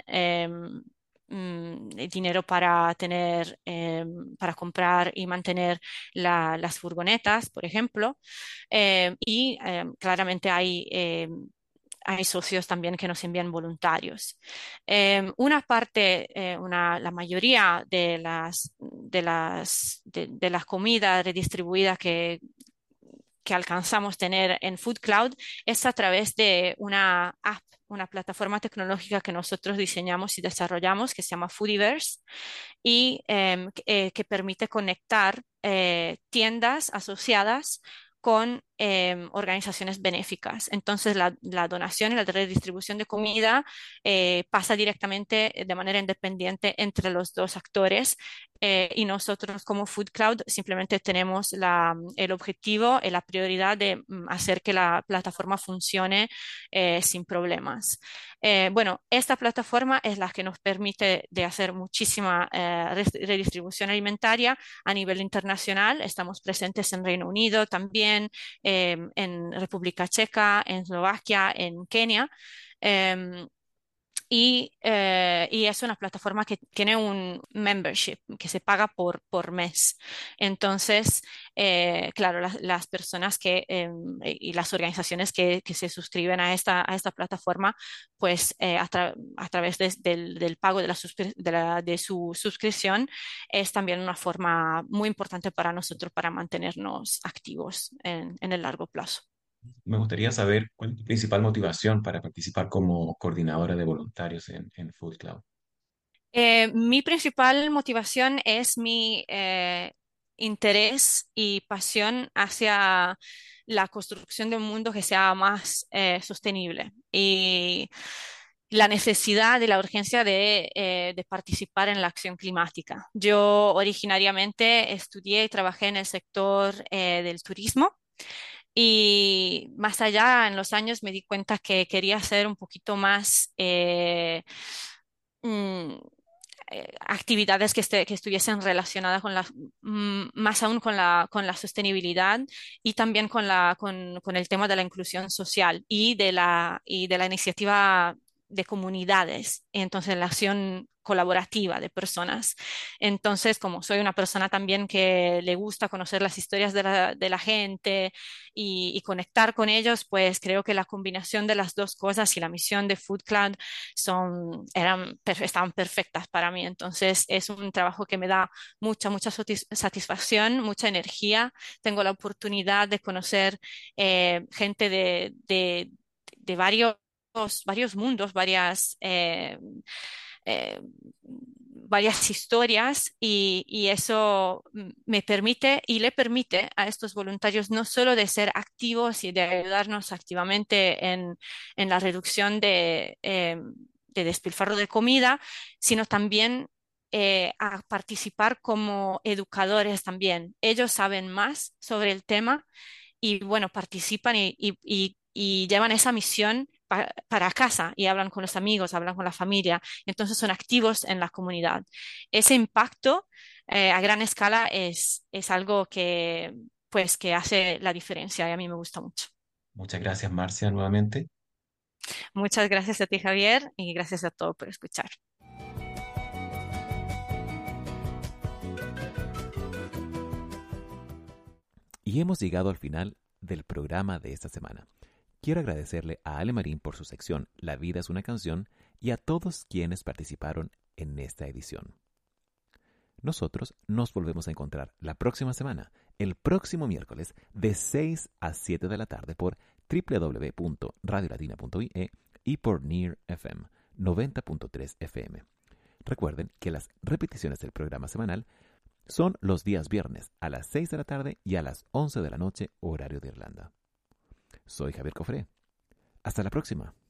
dinero para para comprar y mantener las furgonetas, por ejemplo. Claramente hay socios también que nos envían voluntarios. Una parte, la mayoría de las comidas redistribuidas que alcanzamos tener en Food Cloud es a través de una app, una plataforma tecnológica que nosotros diseñamos y desarrollamos, que se llama Foodiverse, y que permite conectar tiendas asociadas con organizaciones benéficas. Entonces, la donación y la redistribución de comida pasa directamente de manera independiente entre los dos actores, y nosotros como Food Cloud simplemente tenemos el objetivo y la prioridad de hacer que la plataforma funcione sin problemas. Bueno, esta plataforma es la que nos permite de hacer muchísima redistribución alimentaria a nivel internacional. Estamos presentes en Reino Unido también, en República Checa, en Eslovaquia, en Kenia. Y es una plataforma que tiene un membership que se paga por mes. Entonces, claro, las personas y las organizaciones que se suscriben a esta plataforma, pues a través del pago de su suscripción, es también una forma muy importante para nosotros para mantenernos activos en el largo plazo. Me gustaría saber cuál es tu principal motivación para participar como coordinadora de voluntarios en Food Cloud. Mi principal motivación es mi interés y pasión hacia la construcción de un mundo que sea más sostenible y la necesidad y la urgencia de participar en la acción climática. Yo originariamente estudié y trabajé en el sector del turismo. Y más allá, en los años me di cuenta que quería hacer un poquito más actividades que estuviesen relacionadas más aún con la sostenibilidad y también con el tema de la inclusión social y de la iniciativa de comunidades, entonces la acción colaborativa de personas. Entonces, como soy una persona también que le gusta conocer las historias de la gente y conectar con ellos, pues creo que la combinación de las dos cosas y la misión de Food Cloud estaban perfectas para mí. Entonces, es un trabajo que me da mucha satisfacción, mucha energía. Tengo la oportunidad de conocer gente de varios mundos, varias historias y eso me permite y le permite a estos voluntarios no solo de ser activos y de ayudarnos activamente en la reducción de despilfarro de comida, sino también a participar como educadores también. Ellos saben más sobre el tema y bueno, participan y llevan esa misión para casa y hablan con los amigos, hablan con la familia, entonces son activos en la comunidad. Ese impacto a gran escala es algo que hace la diferencia y a mí me gusta mucho. Muchas gracias, Marcia, nuevamente. Muchas gracias a ti, Javier, y gracias a todos por escuchar. Y hemos llegado al final del programa de esta semana. Quiero agradecerle a Ale Marín por su sección La vida es una canción y a todos quienes participaron en esta edición. Nosotros nos volvemos a encontrar la próxima semana, el próximo miércoles de 6 a 7 de la tarde por www.radiolatina.ie y por Near FM 90.3 FM. Recuerden que las repeticiones del programa semanal son los días viernes a las 6 de la tarde y a las 11 de la noche, horario de Irlanda. Soy Javier Cofré. Hasta la próxima.